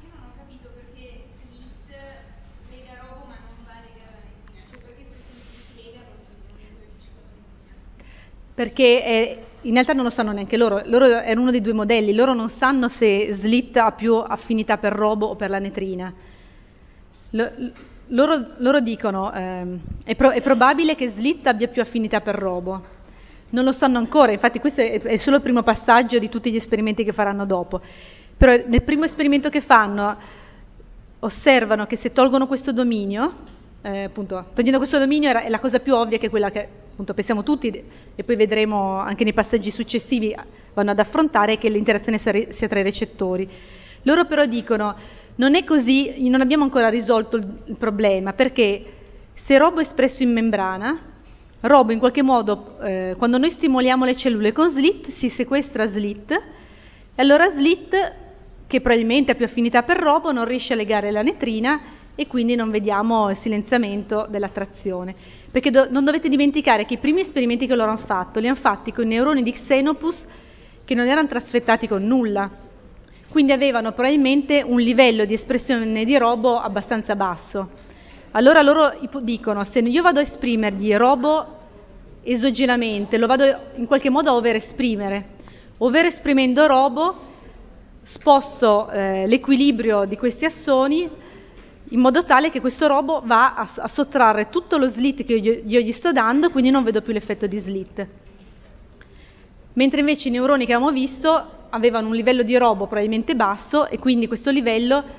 Perché eh, in realtà non lo sanno neanche loro, loro erano uno dei due modelli, loro non sanno se slit ha più affinità per robo o per la netrina. Lo, loro, loro dicono ehm, è, pro, è probabile che slit abbia più affinità per robo, non lo sanno ancora, infatti questo è, è solo il primo passaggio di tutti gli esperimenti che faranno dopo, però nel primo esperimento che fanno osservano che se tolgono questo dominio, eh, appunto, togliendo questo dominio era, è la cosa più ovvia, che è quella che appunto pensiamo tutti e poi vedremo anche nei passaggi successivi vanno ad affrontare, che l'interazione sia tra i recettori. Loro però dicono non è così, non abbiamo ancora risolto il, il problema, perché se robo è espresso in membrana, robo in qualche modo eh, quando noi stimoliamo le cellule con slit si sequestra slit e allora slit, che probabilmente ha più affinità per robo, non riesce a legare la netrina e quindi non vediamo il silenziamento della trazione. Perché do- non dovete dimenticare che i primi esperimenti che loro hanno fatto li hanno fatti con neuroni di Xenopus che non erano trasfettati con nulla, quindi avevano probabilmente un livello di espressione di robo abbastanza basso. Allora loro dicono, se io vado a esprimergli robo esogenamente, lo vado in qualche modo a overesprimere, overesprimendo robo sposto eh, l'equilibrio di questi assoni in modo tale che questo robo va a, a sottrarre tutto lo slit che io, io gli sto dando, quindi non vedo più l'effetto di slit. Mentre invece i neuroni che avevamo visto avevano un livello di robo probabilmente basso e quindi questo livello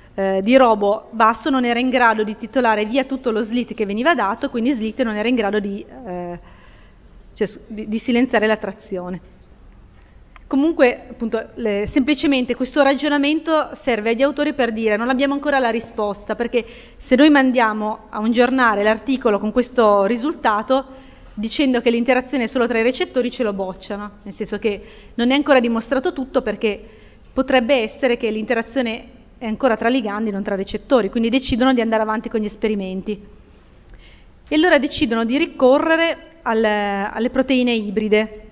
eh, di robo basso non era in grado di titolare via tutto lo slit che veniva dato, quindi slit non era in grado di, eh, cioè, di, di silenziare la trazione. Comunque, appunto, le, semplicemente questo ragionamento serve agli autori per dire non abbiamo ancora la risposta, perché se noi mandiamo a un giornale l'articolo con questo risultato, dicendo che l'interazione è solo tra i recettori, ce lo bocciano, nel senso che non è ancora dimostrato tutto, perché potrebbe essere che l'interazione è ancora tra ligandi, non tra recettori, quindi decidono di andare avanti con gli esperimenti. E allora decidono di ricorrere alle, alle proteine ibride,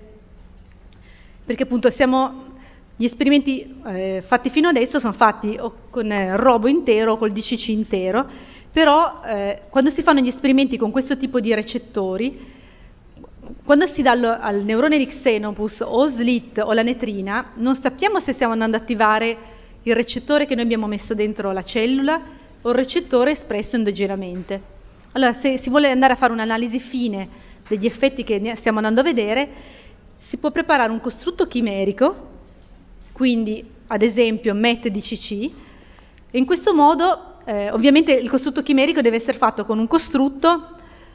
perché appunto siamo, gli esperimenti eh, fatti fino adesso sono fatti o con il robo intero o col D C C intero, però eh, quando si fanno gli esperimenti con questo tipo di recettori, quando si dà al, al neurone di Xenopus o slit o la netrina, non sappiamo se stiamo andando ad attivare il recettore che noi abbiamo messo dentro la cellula o il recettore espresso endogenamente. Allora, se si vuole andare a fare un'analisi fine degli effetti che stiamo andando a vedere, si può preparare un costrutto chimerico, quindi ad esempio M E T D C C, e in questo modo eh, ovviamente il costrutto chimerico deve essere fatto con un costrutto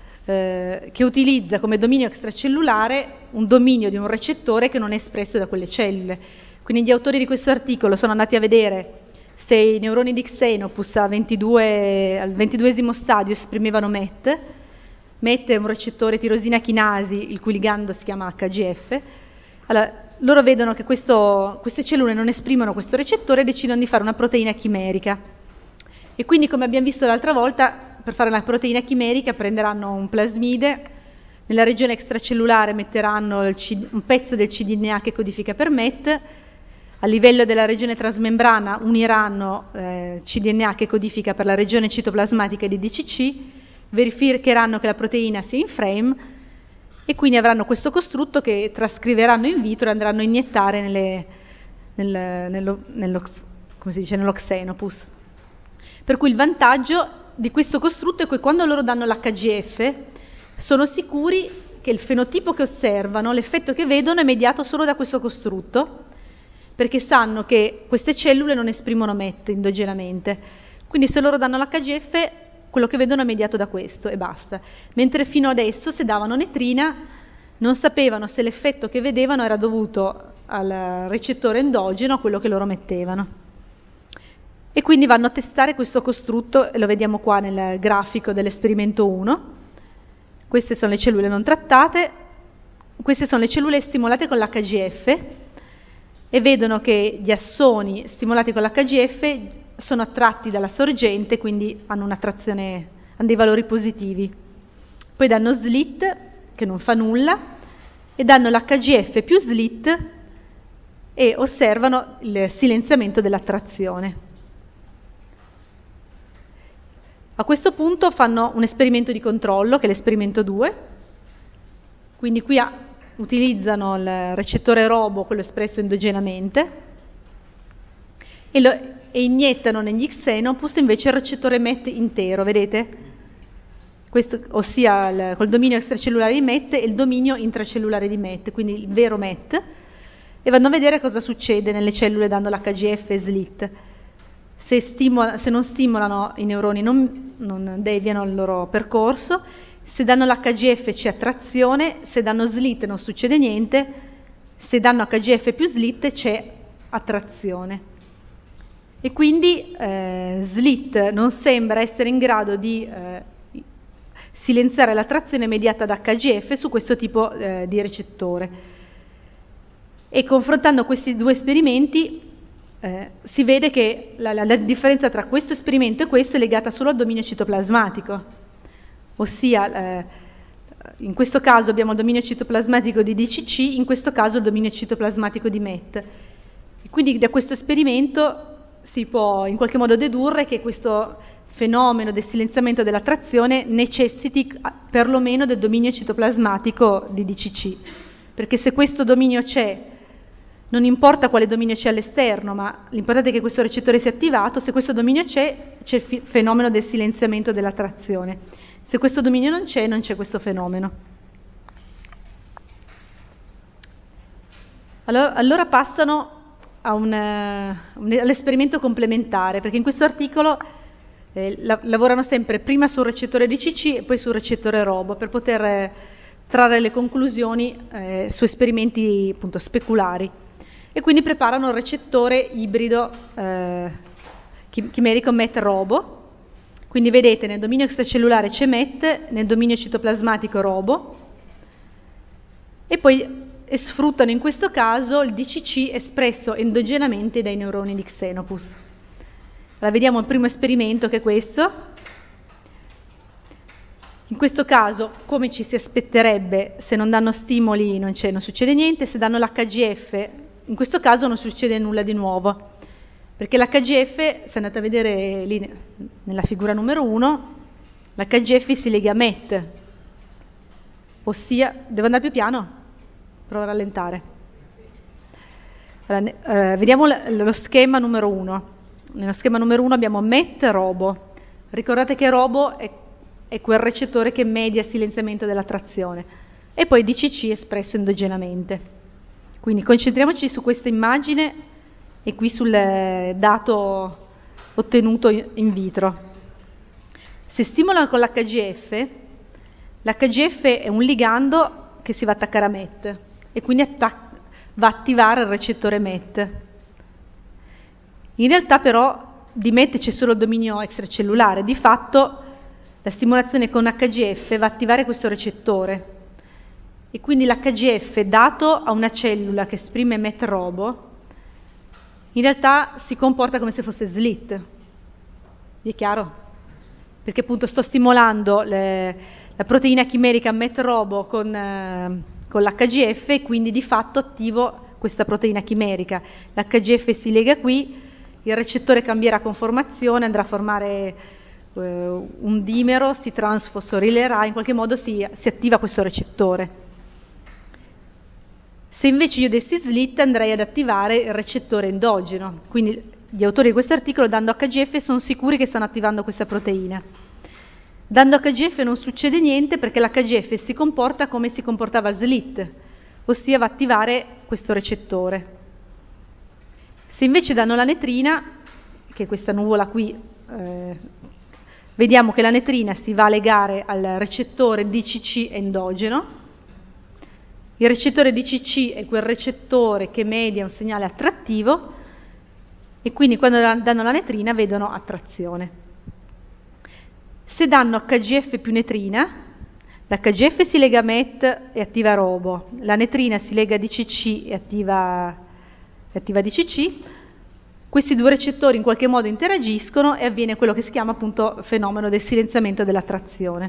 eh, che utilizza come dominio extracellulare un dominio di un recettore che non è espresso da quelle cellule. Quindi gli autori di questo articolo sono andati a vedere se i neuroni di Xenopus a ventidue, al ventiduesimo stadio esprimevano M E T. M E T è un recettore tirosina chinasi, il cui ligando si chiama H G F. Allora, loro vedono che questo, queste cellule non esprimono questo recettore e decidono di fare una proteina chimerica. E quindi, come abbiamo visto l'altra volta, per fare la proteina chimerica prenderanno un plasmide, nella regione extracellulare metteranno il C, un pezzo del C D N A che codifica per M E T, a livello della regione trasmembrana uniranno eh, C D N A che codifica per la regione citoplasmatica di D C C, verificheranno che la proteina sia in frame e quindi avranno questo costrutto che trascriveranno in vitro e andranno a iniettare nelle, nel, nello, nello, come si dice, nello Xenopus. Per cui il vantaggio di questo costrutto è che quando loro danno l'H G F sono sicuri che il fenotipo che osservano, l'effetto che vedono è mediato solo da questo costrutto, perché sanno che queste cellule non esprimono M E T endogenamente. Quindi se loro danno l'H G F, quello che vedono è mediato da questo e basta. Mentre fino adesso, se davano netrina, non sapevano se l'effetto che vedevano era dovuto al recettore endogeno o a quello che loro mettevano. E quindi vanno a testare questo costrutto, e lo vediamo qua nel grafico dell'esperimento uno. Queste sono le cellule non trattate, queste sono le cellule stimolate con l'H G F, e vedono che gli assoni stimolati con l'H G F sono attratti dalla sorgente, quindi hanno un'attrazione, hanno dei valori positivi. Poi danno slit, che non fa nulla, e danno l'H G F più slit e osservano il silenziamento dell'attrazione. A questo punto fanno un esperimento di controllo, che è l'esperimento due, quindi qui ha, utilizzano il recettore robo, quello espresso endogenamente, e, lo, e iniettano negli Xenopus invece il recettore M E T intero, vedete? Questo, ossia il, col dominio extracellulare di M E T e il dominio intracellulare di M E T, quindi il vero M E T, e vanno a vedere cosa succede nelle cellule dando l'H G F e slit. Se, stimola, se non stimolano i neuroni non, non deviano il loro percorso, se danno l'H G F c'è attrazione, se danno slit non succede niente, se danno H G F più slit c'è attrazione. E quindi eh, slit non sembra essere in grado di eh, silenziare l'attrazione mediata da H G F su questo tipo eh, di recettore. E confrontando questi due esperimenti Eh, si vede che la, la, la differenza tra questo esperimento e questo è legata solo al dominio citoplasmatico, ossia eh, in questo caso abbiamo il dominio citoplasmatico di D C C, in questo caso il dominio citoplasmatico di M E T. E quindi da questo esperimento si può in qualche modo dedurre che questo fenomeno del silenziamento della trazione necessiti perlomeno del dominio citoplasmatico di D C C, perché se questo dominio c'è, non importa quale dominio c'è all'esterno, ma l'importante è che questo recettore sia attivato. Se questo dominio c'è, c'è il fenomeno del silenziamento della trazione. Se questo dominio non c'è, non c'è questo fenomeno. Allora, allora passano a un, un, all'esperimento complementare, perché in questo articolo eh, la, lavorano sempre prima sul recettore D C C e poi sul recettore Robo per poter eh, trarre le conclusioni eh, su esperimenti appunto speculari, e quindi preparano il recettore ibrido eh, chimerico M E T-Robo. Quindi vedete nel dominio extracellulare c'è M E T, nel dominio citoplasmatico Robo, e poi e sfruttano in questo caso il D C C espresso endogenamente dai neuroni di Xenopus. Allora, vediamo il primo esperimento, che è questo. In questo caso, come ci si aspetterebbe, se non danno stimoli non, c'è, non succede niente, se danno l'H G F, in questo caso non succede nulla di nuovo, perché l'H G F, se andate a vedere lì nella figura numero uno, l'H G F si lega a M E T, ossia, devo andare più piano? Provo a rallentare. Allora, eh, vediamo l- lo schema numero uno. Nello schema numero uno abbiamo M E T Robo. Ricordate che Robo è, è quel recettore che media il silenziamento della trazione, e poi D C C espresso endogenamente. Quindi concentriamoci su questa immagine e qui sul dato ottenuto in vitro. Se stimolano con l'H G F, l'H G F è un ligando che si va a attaccare a M E T e quindi attac- va a attivare il recettore M E T. In realtà però di M E T c'è solo il dominio extracellulare, di fatto la stimolazione con H G F va a attivare questo recettore, e quindi l'H G F dato a una cellula che esprime M E T Robo in realtà si comporta come se fosse S L I T. Vi è chiaro? Perché appunto sto stimolando le, la proteina chimerica M E T Robo con, eh, con l'H G F, e quindi di fatto attivo questa proteina chimerica. L'H G F si lega qui, il recettore cambierà conformazione, andrà a formare eh, un dimero, si transfosforilerà, in qualche modo si, si attiva questo recettore. Se invece io dessi S L I T andrei ad attivare il recettore endogeno, quindi gli autori di questo articolo, dando H G F, sono sicuri che stanno attivando questa proteina. Dando H G F non succede niente, perché l'H G F si comporta come si comportava S L I T, ossia va a attivare questo recettore. Se invece danno la netrina, che è questa nuvola qui, eh, vediamo che la netrina si va a legare al recettore D C C endogeno. Il recettore D C C è quel recettore che media un segnale attrattivo, e quindi quando danno la netrina vedono attrazione. Se danno H G F più netrina, l'H G F si lega a M E T e attiva Robo, la netrina si lega a D C C e attiva, e attiva D C C, questi due recettori in qualche modo interagiscono e avviene quello che si chiama appunto fenomeno del silenziamento della trazione.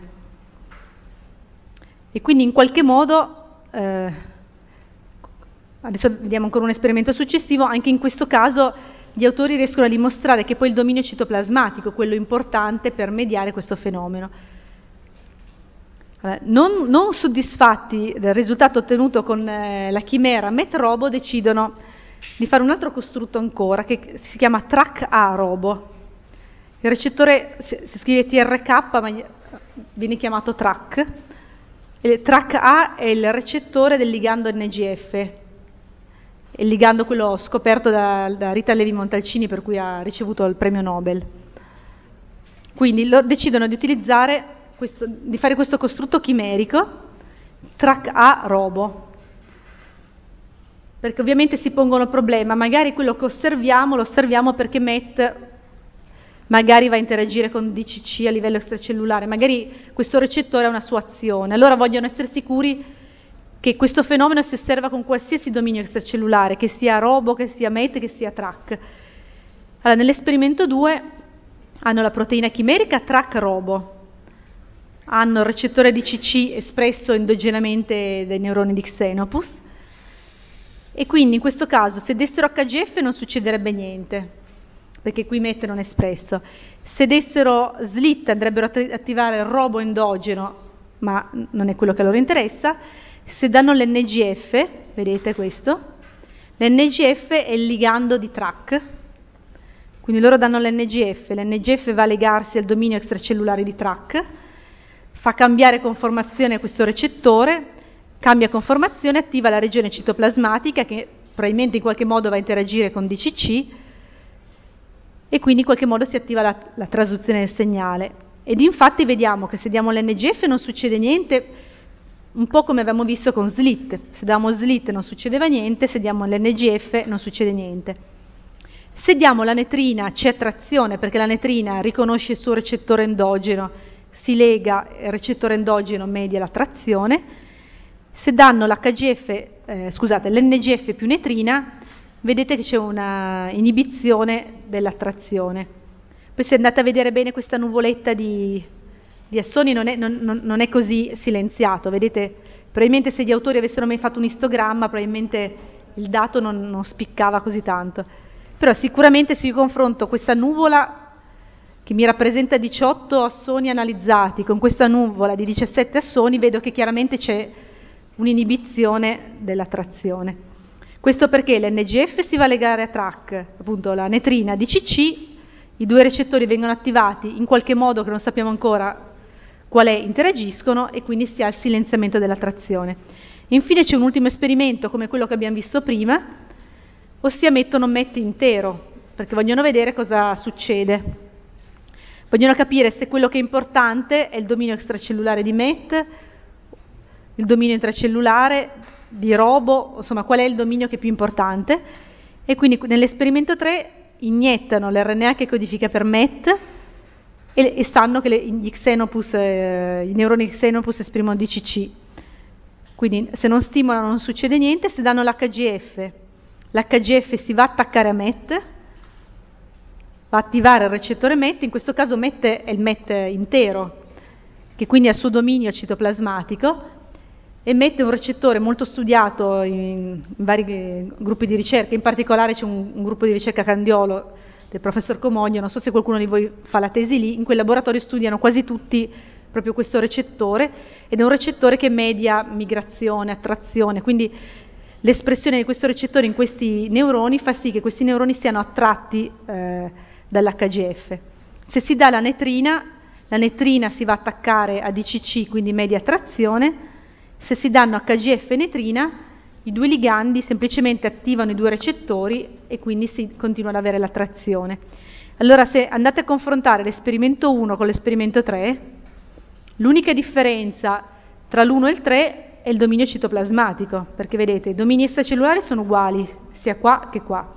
E quindi in qualche modo, eh, adesso vediamo ancora un esperimento successivo, anche in questo caso gli autori riescono a dimostrare che poi il dominio citoplasmatico è quello importante per mediare questo fenomeno. Allora, non, non soddisfatti del risultato ottenuto con eh, la chimera M E T Robo, decidono di fare un altro costrutto ancora, che si chiama T R A C A Robo. Il recettore si, si scrive T R K, ma viene chiamato T R A C. Il T R A C A è il recettore del ligando N G F, il ligando quello scoperto da, da Rita Levi-Montalcini, per cui ha ricevuto il premio Nobel. Quindi lo, decidono di utilizzare questo, di fare questo costrutto chimerico T R A C A Robo, perché ovviamente si pongono il problema, magari quello che osserviamo lo osserviamo perché M E T magari va a interagire con D C C a livello extracellulare, magari questo recettore ha una sua azione, allora vogliono essere sicuri che questo fenomeno si osserva con qualsiasi dominio extracellulare, che sia Robo, che sia M E T, che sia T R A C. Allora, nell'esperimento due hanno la proteina chimerica T R A C Robo, hanno il recettore D C C espresso endogenamente dai neuroni di Xenopus, e quindi in questo caso se dessero H G F non succederebbe niente, perché qui M E T non è espresso. Se dessero S L I T andrebbero a attivare il Robo endogeno, ma non è quello che a loro interessa. Se danno l'N G F, vedete questo, l'N G F è il ligando di T R A C, quindi loro danno l'N G F, l'N G F va a legarsi al dominio extracellulare di T R A C, fa cambiare conformazione a questo recettore, cambia conformazione, attiva la regione citoplasmatica che probabilmente in qualche modo va a interagire con D C C e quindi in qualche modo si attiva la, la trasduzione del segnale. Ed infatti vediamo che se diamo l'N G F non succede niente, un po' come abbiamo visto con S L I T. Se diamo S L I T non succedeva niente, se diamo l'N G F non succede niente. Se diamo la netrina c'è attrazione, perché la netrina riconosce il suo recettore endogeno, si lega, il recettore endogeno media l'attrazione. Se danno l'H G F, eh, scusate, l'N G F più netrina, vedete che c'è una inibizione dell'attrazione. Poi se andate a vedere bene questa nuvoletta di, di assoni non è, non, non, non è così silenziato, vedete, probabilmente se gli autori avessero mai fatto un istogramma probabilmente il dato non, non spiccava così tanto. Però sicuramente se io confronto questa nuvola che mi rappresenta diciotto assoni analizzati con questa nuvola di diciassette assoni, vedo che chiaramente c'è un'inibizione dell'attrazione. Questo perché l'N G F si va a legare a track, appunto la netrina D C C, i due recettori vengono attivati in qualche modo che non sappiamo ancora qual è, interagiscono e quindi si ha il silenziamento dell'attrazione. Infine c'è un ultimo esperimento come quello che abbiamo visto prima, ossia mettono M E T intero, perché vogliono vedere cosa succede. Vogliono capire se quello che è importante è il dominio extracellulare di M E T, il dominio intracellulare di Robo, insomma qual è il dominio che è più importante. E quindi nell'esperimento tre iniettano l'R N A che codifica per M E T e, e sanno che le, gli Xenopus, eh, i neuroni Xenopus esprimono D C C. Quindi se non stimolano non succede niente. Se danno l'H G F, l'H G F si va a attaccare a M E T, va a attivare il recettore M E T, in questo caso M E T è il M E T intero, che quindi ha il suo dominio citoplasmatico, e M E T è un recettore molto studiato in, in vari gruppi di ricerca, in particolare c'è un, un gruppo di ricerca a Candiolo del professor Comogno, non so se qualcuno di voi fa la tesi lì, in quel laboratorio studiano quasi tutti proprio questo recettore, ed è un recettore che media migrazione, attrazione, quindi l'espressione di questo recettore in questi neuroni fa sì che questi neuroni siano attratti eh, dall'H G F. Se si dà la netrina, la netrina si va a attaccare a D C C, quindi media attrazione. Se si danno H G F e netrina, i due ligandi semplicemente attivano i due recettori e quindi si continua ad avere l'attrazione. Allora se andate a confrontare l'esperimento uno con l'esperimento tre, l'unica differenza tra l'uno e il tre è il dominio citoplasmatico, perché vedete i domini extracellulari sono uguali sia qua che qua,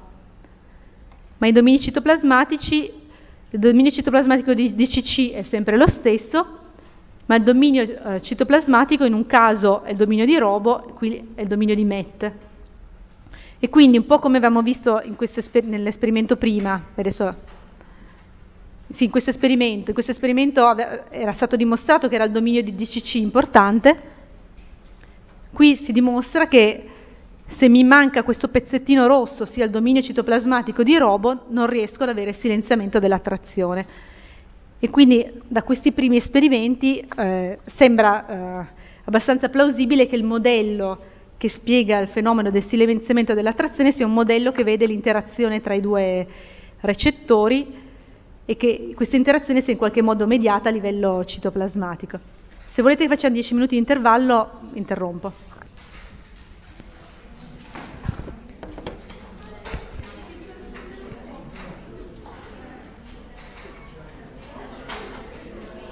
ma i domini citoplasmatici, il dominio citoplasmatico di D C C è sempre lo stesso, ma il dominio eh, citoplasmatico in un caso è il dominio di Robo, qui è il dominio di M E T. E quindi un po' come avevamo visto in questo esper- nell'esperimento prima, adesso, sì, in questo esperimento, in questo esperimento ave- era stato dimostrato che era il dominio di D C C importante, qui si dimostra che se mi manca questo pezzettino rosso, sia il dominio citoplasmatico di Robo, non riesco ad avere il silenziamento dell'attrazione. E quindi da questi primi esperimenti eh, sembra eh, abbastanza plausibile che il modello che spiega il fenomeno del silenziamento dell'attrazione sia un modello che vede l'interazione tra i due recettori e che questa interazione sia in qualche modo mediata a livello citoplasmatico. Se volete che facciamo dieci minuti di intervallo, interrompo.